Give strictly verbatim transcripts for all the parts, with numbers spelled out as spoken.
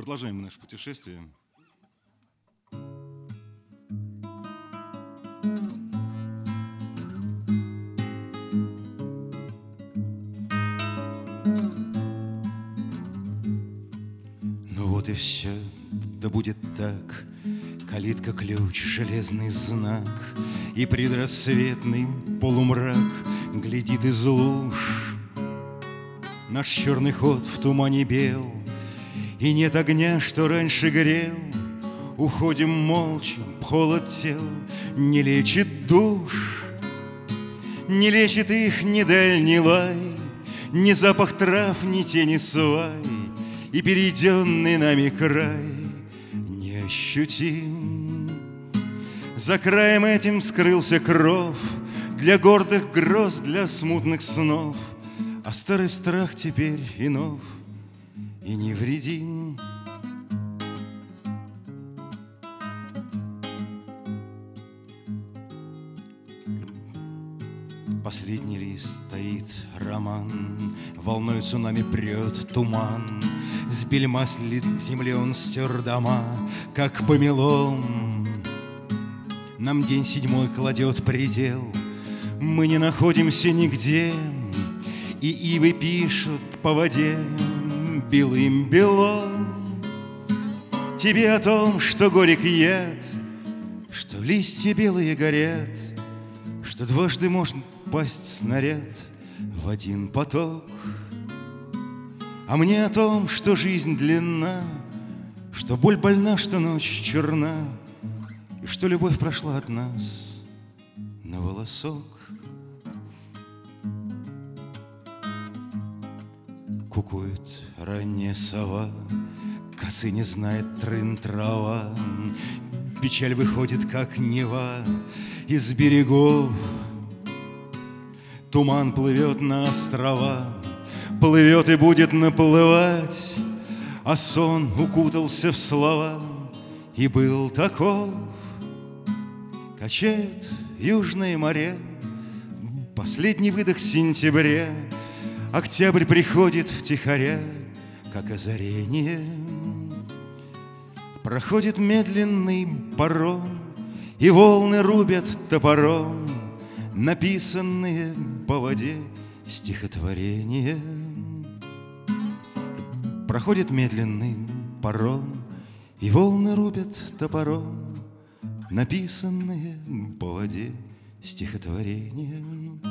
Продолжаем наше путешествие. Ну вот и все, да будет так. Калитка, ключ, железный знак, и предрассветный полумрак глядит из луж. Наш черный ход в тумане бел, и нет огня, что раньше грел. Уходим молча, холод тел не лечит душ. Не лечит их ни дальний лай, ни запах трав, ни тени свай, и перейденный нами край неощутим. За краем этим скрылся кров для гордых гроз, для смутных снов, а старый страх теперь и нов, и невредим. Последний лист таит роман, волной цунами прет туман. С бельма слит земли он стер дома, как помелом. Нам день седьмой кладет предел, мы не находимся нигде, и ивы пишут по воде белым бело. Тебе о том, что горек яд, что листья белые горят, что дважды можно пасть снаряд в один поток. А мне о том, что жизнь длинна, что боль больна, что ночь черна, и что любовь прошла от нас на волосок. Кукует ранняя сова, косы не знает трын трава, печаль выходит, как Нева, из берегов. Туман плывет на острова, плывет и будет наплывать, а сон укутался в слова и был таков. Качает южные моря, последний выдох сентября, октябрь приходит втихаря, как озарение. Проходит медленный паром, и волны рубят топором написанные по воде стихотворения. Проходит медленный паром, и волны рубят топором написанные по воде стихотворения.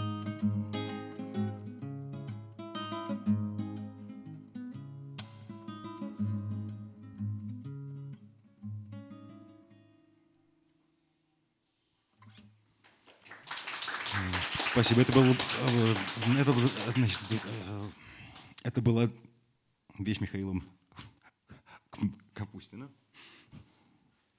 Спасибо. Это, был, это, значит, это была вещь Михаила Капустина.